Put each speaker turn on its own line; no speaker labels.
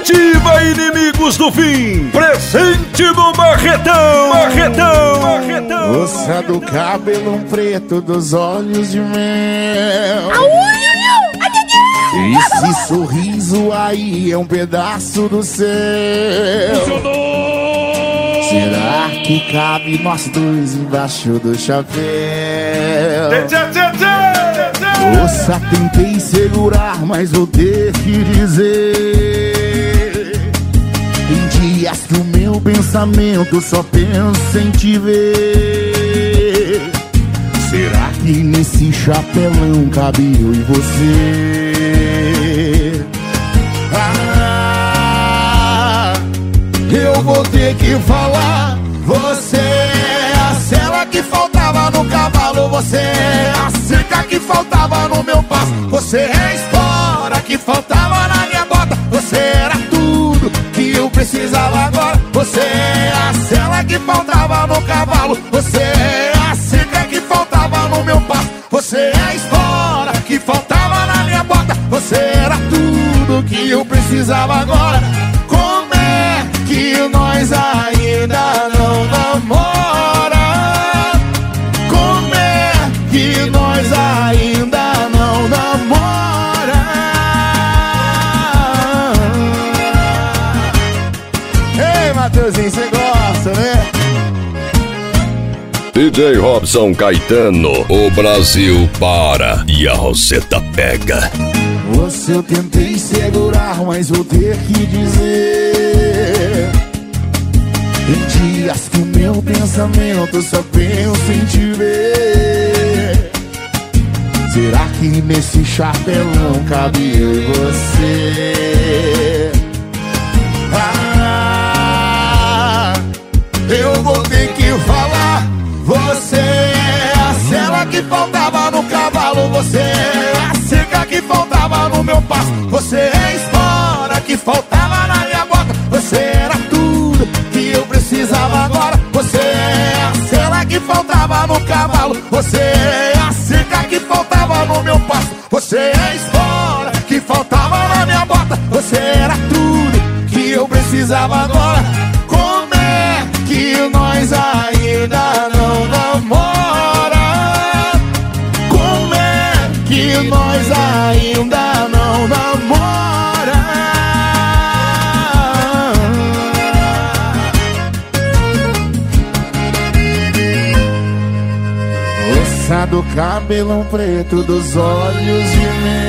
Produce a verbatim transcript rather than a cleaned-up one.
Ativa, inimigos do fim. Presente do Barretão. Barretão. Barretão.
Moça do cabelo preto, dos olhos de mel. Esse sorriso aí é um pedaço do céu. Será que cabe nós dois embaixo do chapéu? Moça, tentei segurar, mas vou ter que dizer: tem dias que o meu pensamento só pensa em te ver. Será que nesse chapelão cabe eu e você? Ah, eu vou ter que falar. Você é a sela que faltava no cavalo. Você é a cerca que faltava no meu passo. Você é a espora que faltava na minha bota. Você era tudo que eu precisava agora. Você é a sela que faltava no cavalo. Você é a cerca que faltava no meu passo. Você é a espora que faltava na minha bota. Você era tudo que eu precisava agora. Como é que nós ainda não namora? Como é que nós ainda não namora? Ei, Matheusinho, você gosta, né?
D J Robson Caetano, o Brasil para e a Roseta pega.
Você eu tentei segurar, mas vou ter que dizer: tem dias que o meu pensamento só pensa em te ver. Será que nesse chapelão cabe eu e você? Ah, eu vou ter que falar. Você é a sela que faltava no cavalo. Você é a cerca que faltava no meu passo. Você é a espora que faltava na minha bota. Você era tudo que eu precisava agora. Você é a sela que faltava no cavalo. Você é a cerca que faltava no meu passo. Você é a espora que faltava na minha bota. Você era tudo que eu precisava agora. Como é que nós ainda não namora? Como é que nós ainda não namora? Moça do cabelão preto, dos olhos de mel.